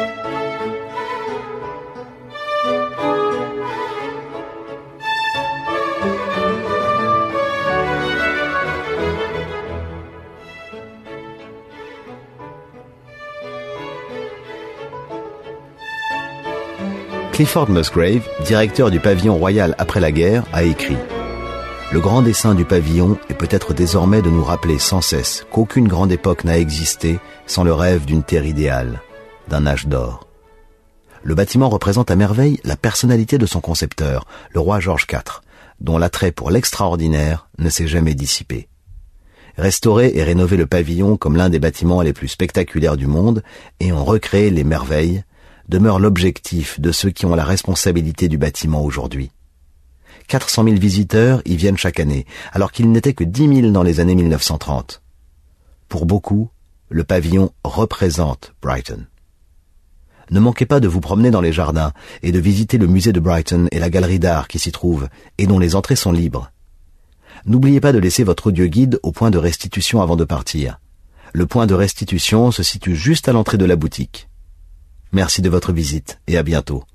Clifford Musgrave, directeur du pavillon royal après la guerre, a écrit « Le grand dessein du pavillon est peut-être désormais de nous rappeler sans cesse qu'aucune grande époque n'a existé sans le rêve d'une terre idéale, d'un âge d'or. Le bâtiment représente à merveille la personnalité de son concepteur, le roi George IV, dont l'attrait pour l'extraordinaire ne s'est jamais dissipé. Restaurer et rénover le pavillon comme l'un des bâtiments les plus spectaculaires du monde et en recréer les merveilles demeure l'objectif de ceux qui ont la responsabilité du bâtiment aujourd'hui. 400 000 visiteurs y viennent chaque année, alors qu'il n'était que 10 000 dans les années 1930. Pour beaucoup, le pavillon représente Brighton. Ne manquez pas de vous promener dans les jardins et de visiter le musée de Brighton et la galerie d'art qui s'y trouve et dont les entrées sont libres. N'oubliez pas de laisser votre audioguide au point de restitution avant de partir. Le point de restitution se situe juste à l'entrée de la boutique. Merci de votre visite et à bientôt.